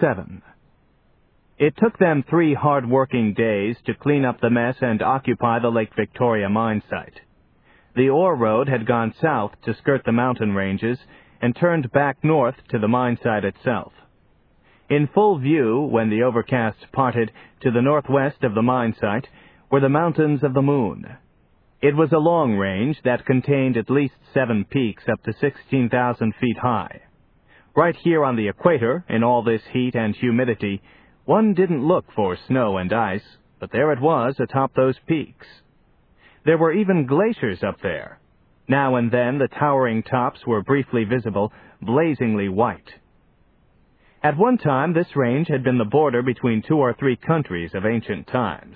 7. It took them 3 hard-working days to clean up the mess and occupy the Lake Victoria mine site. The ore road had gone south to skirt the mountain ranges and turned back north to the mine site itself. In full view, when the overcast parted, to the northwest of the mine site were the Mountains of the Moon. It was a long range that contained at least 7 peaks up to 16,000 feet high. Right here on the equator, in all this heat and humidity, one didn't look for snow and ice, but there it was atop those peaks. There were even glaciers up there. Now and then the towering tops were briefly visible, blazingly white. At one time, this range had been the border between 2 or 3 countries of ancient times.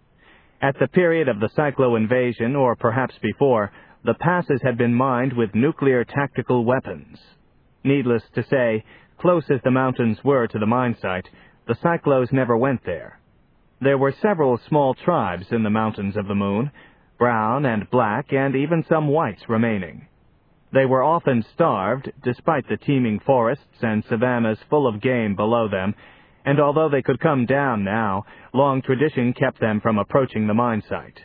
At the period of the Cyclo invasion, or perhaps before, the passes had been mined with nuclear tactical weapons. Needless to say, close as the mountains were to the mine site, the Cyclos never went there. There were several small tribes in the Mountains of the Moon, brown and black and even some whites remaining. They were often starved, despite the teeming forests and savannas full of game below them, and although they could come down now, long tradition kept them from approaching the mine site.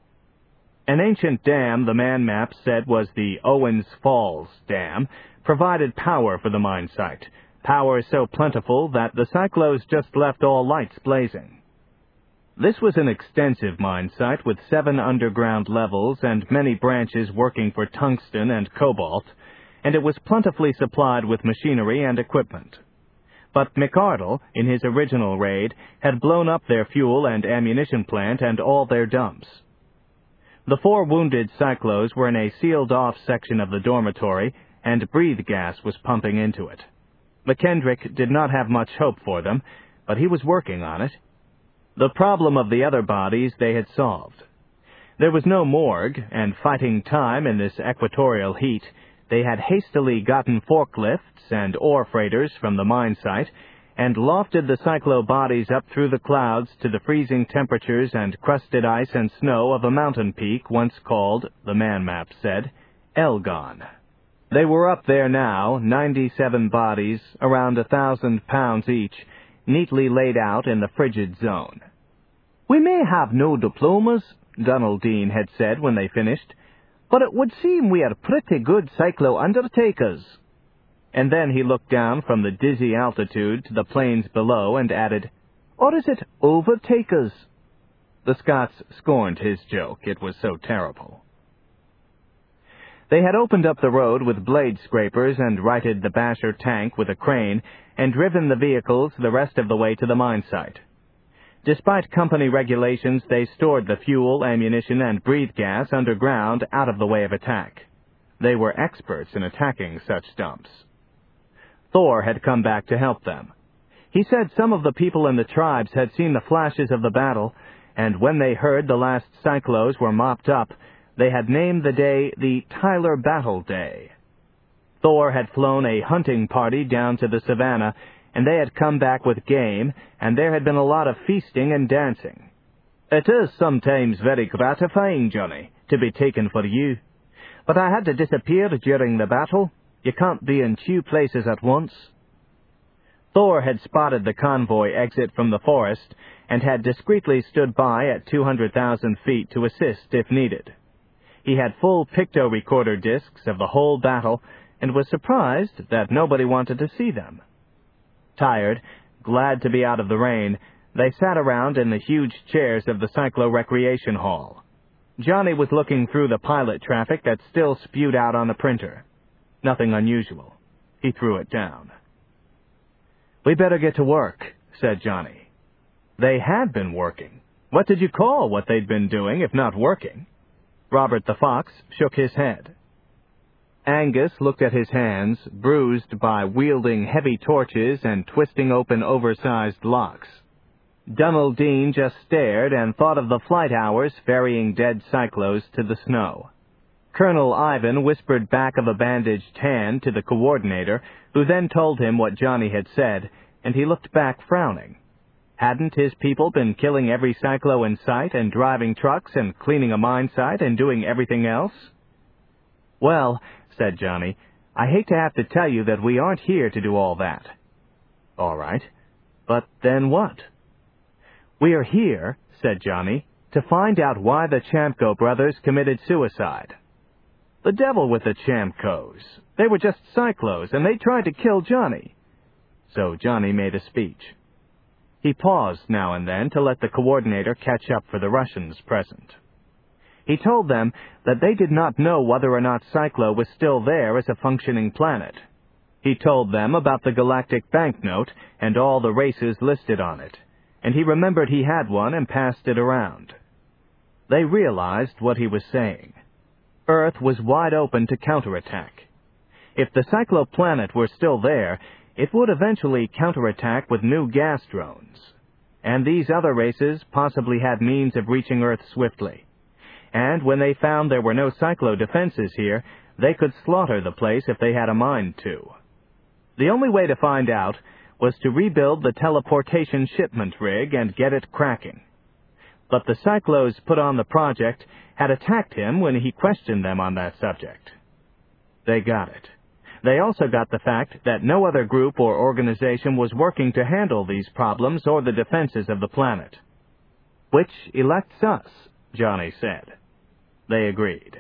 An ancient dam the man maps said was the Owens Falls Dam, provided power for the mine site, power so plentiful that the Cyclos just left all lights blazing. This was an extensive mine site with 7 underground levels and many branches working for tungsten and cobalt, and it was plentifully supplied with machinery and equipment. But McArdle, in his original raid, had blown up their fuel and ammunition plant and all their dumps. The 4 wounded Cyclos were in a sealed-off section of the dormitory, and breathe gas was pumping into it. McKendrick did not have much hope for them, but he was working on it. The problem of the other bodies they had solved. There was no morgue, and fighting time in this equatorial heat, they had hastily gotten forklifts and ore freighters from the mine site and lofted the Cyclo bodies up through the clouds to the freezing temperatures and crusted ice and snow of a mountain peak once called, the man map said, Elgon. They were up there now, 97 bodies, around 1,000 pounds each, neatly laid out in the frigid zone. "We may have no diplomas," Donald Dean had said when they finished, "but it would seem we are pretty good cyclo undertakers." And then he looked down from the dizzy altitude to the plains below and added, "Or is it overtakers?" The Scots scorned his joke. It was so terrible. They had opened up the road with blade scrapers and righted the Basher tank with a crane and driven the vehicles the rest of the way to the mine site. Despite company regulations, they stored the fuel, ammunition, and breathe gas underground out of the way of attack. They were experts in attacking such dumps. Thor had come back to help them. He said some of the people in the tribes had seen the flashes of the battle, and when they heard the last Cyclos were mopped up, they had named the day the Tyler Battle Day. Thor had flown a hunting party down to the savannah, and they had come back with game, and there had been a lot of feasting and dancing. "It is sometimes very gratifying, Johnny, to be taken for you. But I had to disappear during the battle. You can't be in 2 places at once." Thor had spotted the convoy exit from the forest and had discreetly stood by at 200,000 feet to assist if needed. He had full picto-recorder discs of the whole battle and was surprised that nobody wanted to see them. Tired, glad to be out of the rain, they sat around in the huge chairs of the Cyclo Recreation Hall. Johnny was looking through the pilot traffic that still spewed out on the printer. Nothing unusual. He threw it down. "We better get to work," said Johnny. They had been working. What did you call what they'd been doing if not working? Robert the Fox shook his head. Angus looked at his hands, bruised by wielding heavy torches and twisting open oversized locks. Donald Dean just stared and thought of the flight hours ferrying dead Cyclos to the snow. Colonel Ivan whispered back of a bandaged hand to the coordinator, who then told him what Johnny had said, and he looked back frowning. Hadn't his people been killing every Cyclo in sight and driving trucks and cleaning a mine site and doing everything else? "Well," said Johnny, "I hate to have to tell you that we aren't here to do all that." "All right. But then what? "We are here," said Johnny, "to find out why the Chamco brothers committed suicide." "The devil with the Chamcos. They were just cyclos, and they tried to kill Johnny." So Johnny made a speech. He paused now and then to let the coordinator catch up for the Russians present. He told them that they did not know whether or not Cyclo was still there as a functioning planet. He told them about the galactic banknote and all the races listed on it, and he remembered he had one and passed it around. They realized what he was saying. Earth was wide open to counterattack. If the cycloplanet were still there, it would eventually counterattack with new gas drones. And these other races possibly had means of reaching Earth swiftly. And when they found there were no cyclo defenses here, they could slaughter the place if they had a mind to. The only way to find out was to rebuild the teleportation shipment rig and get it cracking. But the cyclos put on the project had attacked him when he questioned them on that subject. They got it. They also got the fact that no other group or organization was working to handle these problems or the defenses of the planet. "Which elects us," Johnny said. They agreed.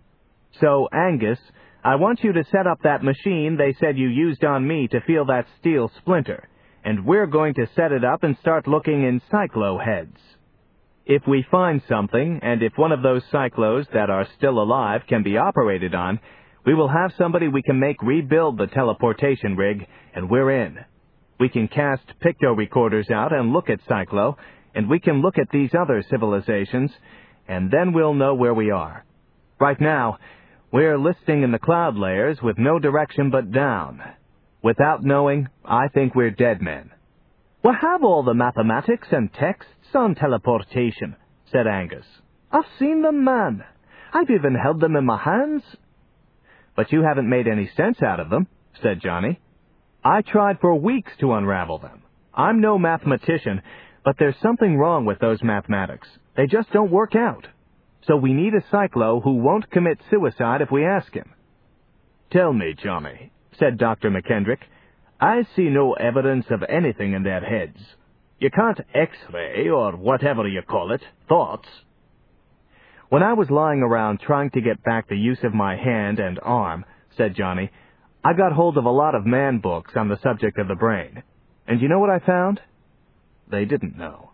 "So, Angus, I want you to set up that machine they said you used on me to feel that steel splinter, and we're going to set it up and start looking in cyclo heads. If we find something, and if one of those cyclos that are still alive can be operated on, we will have somebody we can make rebuild the teleportation rig, and we're in. We can cast picto-recorders out and look at Cyclo, and we can look at these other civilizations, and then we'll know where we are. Right now, we're listing in the cloud layers with no direction but down. Without knowing, I think we're dead men." "We have all the mathematics and texts on teleportation," said Angus. "I've seen them, man. I've even held them in my hands." "But you haven't made any sense out of them," said Johnny. "I tried for weeks to unravel them. I'm no mathematician, but there's something wrong with those mathematics. They just don't work out. So we need a cyclo who won't commit suicide if we ask him." "Tell me, Johnny," said Dr. McKendrick, "I see no evidence of anything in their heads. You can't X-ray, or whatever you call it, thoughts." "When I was lying around trying to get back the use of my hand and arm," said Johnny, "I got hold of a lot of man books on the subject of the brain. And you know what I found?" They didn't know.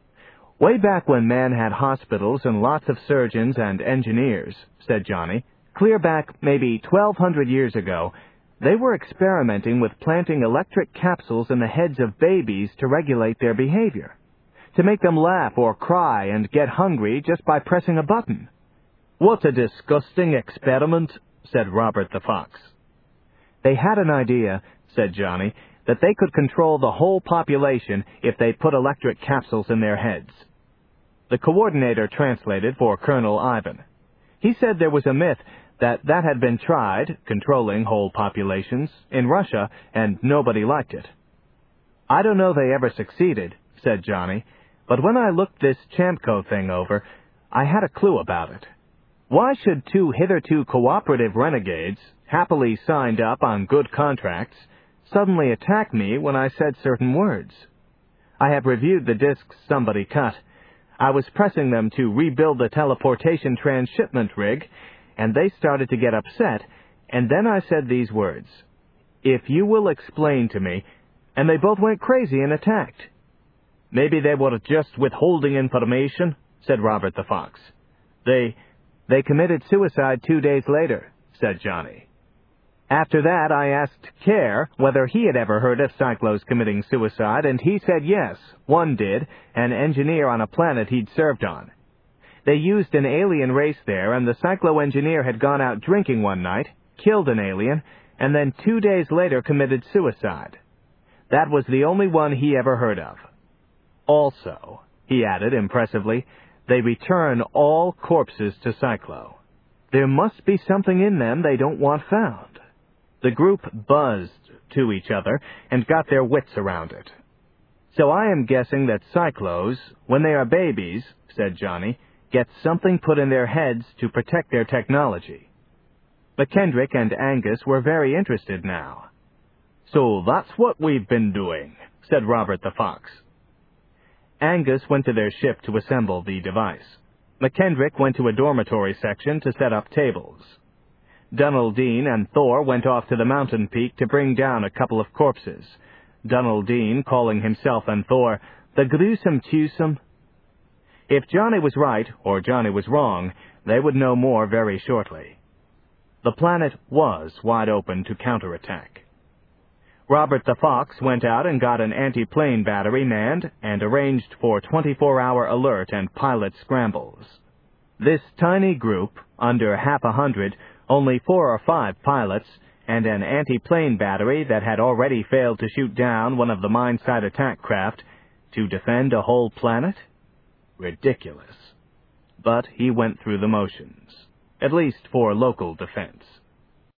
"Way back when man had hospitals and lots of surgeons and engineers," said Johnny, "clear back maybe 1,200 years ago, they were experimenting with planting electric capsules in the heads of babies to regulate their behavior, to make them laugh or cry and get hungry just by pressing a button." "What a disgusting experiment," said Robert the Fox. "They had an idea," said Johnny, "that they could control the whole population if they put electric capsules in their heads." The coordinator translated for Colonel Ivan. He said there was a myth that had been tried, controlling whole populations, in Russia, and nobody liked it. "I don't know they ever succeeded," said Johnny, "but when I looked this Chamco thing over, I had a clue about it. Why should two hitherto cooperative renegades, happily signed up on good contracts, suddenly attack me when I said certain words? I have reviewed the discs somebody cut. I was pressing them to rebuild the teleportation transshipment rig, and they started to get upset, and then I said these words, 'If you will explain to me,' and they both went crazy and attacked." "Maybe they were just withholding information," said Robert the Fox. They committed suicide 2 days later," said Johnny. "After that, I asked Care whether he had ever heard of cyclos committing suicide, and he said yes, one did, an engineer on a planet he'd served on. They used an alien race there, and the cyclo engineer had gone out drinking one night, killed an alien, and then 2 days later committed suicide. That was the only one he ever heard of. Also," he added impressively, "they return all corpses to Cyclo. There must be something in them they don't want found." The group buzzed to each other and got their wits around it. "So I am guessing that cyclos, when they are babies," said Johnny, "get something put in their heads to protect their technology." McKendrick and Angus were very interested now. "So that's what we've been doing," said Robert the Fox. Angus went to their ship to assemble the device. McKendrick went to a dormitory section to set up tables. Dunaldine and Thor went off to the mountain peak to bring down a couple of corpses, Dunaldine calling himself and Thor the gruesome twosome. If Johnny was right or Johnny was wrong, they would know more very shortly. The planet was wide open to counterattack. Robert the Fox went out and got an anti-plane battery manned and arranged for 24-hour alert and pilot scrambles. This tiny group, under 100, only 4 or 5 pilots, and an anti-plane battery that had already failed to shoot down one of the mine-site attack craft, to defend a whole planet? Ridiculous. But he went through the motions, at least for local defense.